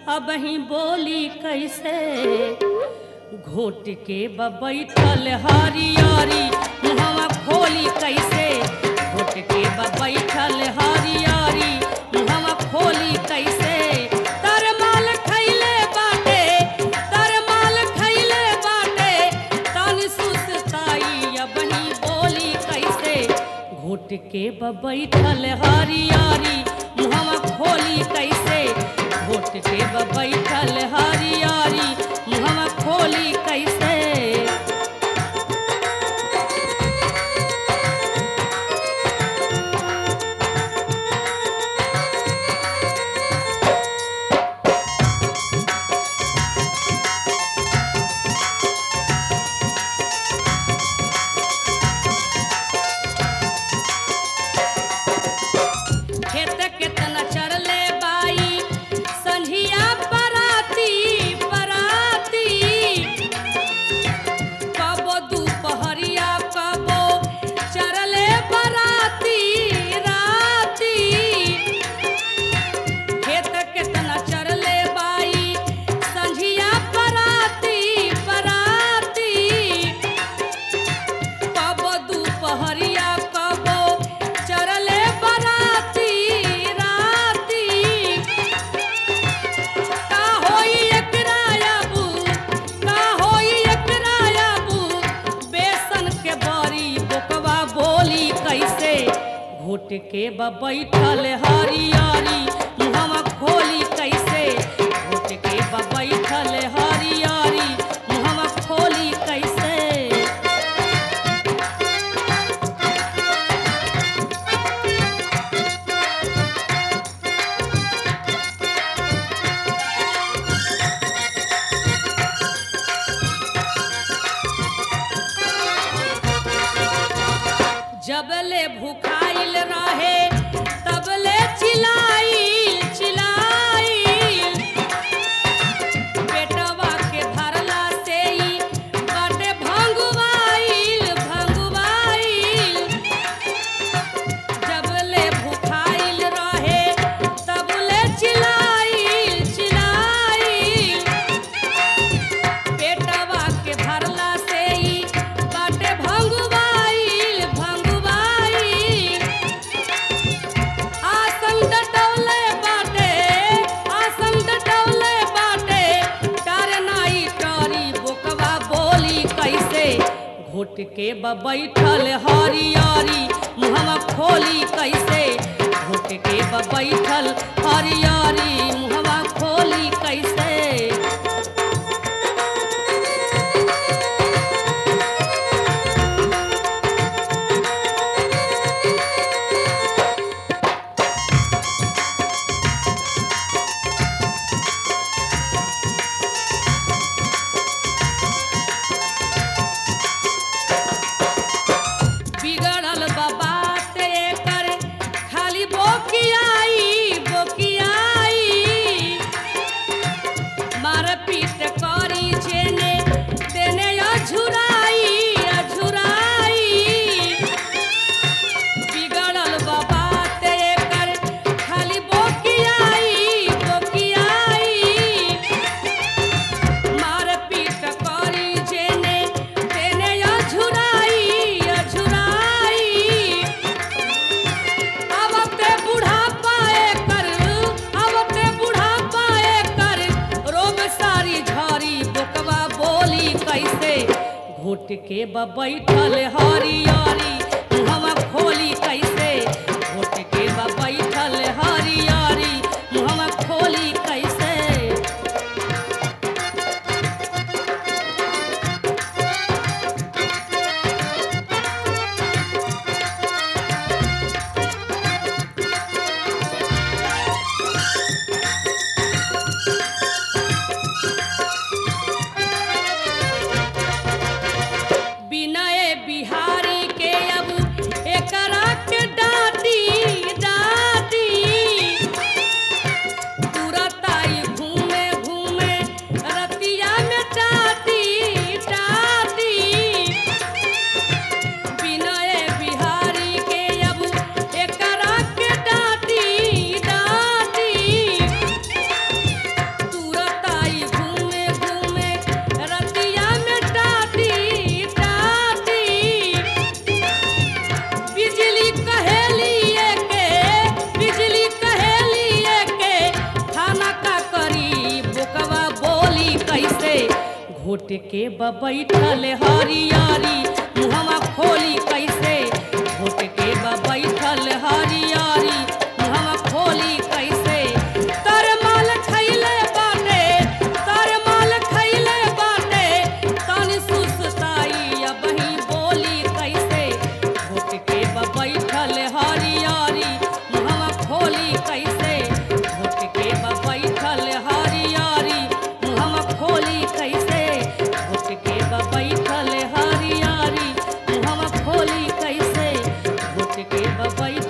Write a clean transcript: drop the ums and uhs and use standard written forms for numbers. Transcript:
अब ही बोली कैसे घोट के बैठल हरियारी मुहवा खोली कैसे घोट के बैठल हरियारी मुहवा खोली कैसे तरमाल खैले बाटे तन सुस्ताई अब ही बोली कैसे घोट के बैठल हरियारी मुहवा खोली कैसे घोट के बैठल हरियारी मुहवा खोली कैसे खेत केतना चरले बाई संझिया बराती कबो दुपहरिया कबो चरले बराती राती खेत केतना चरले बाई संझिया बराती कबो दुपहरिया कबो चरले बराती राती का होई एकरा अबू बेसन के बरी बोकवा बोली कैसे घोट के बैठल हरियारी मुहवा खोली कैसे घोट के बैठल हरियारी मुहवा खोली कैसे जबले भूखाइल रहे तबले चिल्लाइल पेटवा के भरला से ही बाटे भंगुवाइल जबले भूखाइल रहे तबले चिल्लाइल पेटवा के भरला से ही बाटे भंगुवाइल घोट के बैठल हरियारी मुहवा खोली कैसे घोट के बैठल हरियारी मुहवा खोली कैसे बिगड़ल बात एकर खाली बोकियाई मार पीट करी जेने तेने अझुराई बिगड़ल बात एकर खाली बोकियाई मार पीट करी जेने तेने अझुराई आवते बुढ़ापा एकर रोब सारी झारी बोकवा बोली कैसे घोट के बैठल हरियारी मुहवा खोली कैसे घोट के बैठल हरियारी मुहवा खोली कैसे बिहारी के अब एकरा के डांटी घोट के बैठल हरियारी मुहवा खोली कैसे घोट के बैठल हरियारी मुहवा खोली कैसे तर माल खैले बाटे तर माल खैले बाटे तनी सुस्ताई अब ही बोली कैसे घोट के बैठल हरियारी मुहवा खोली कैसे घोट के बैठल हरियारी मुहवा खोली कैसे घोट के बैठल हरियारी मुहवा खोली कैसे घोट के बैठल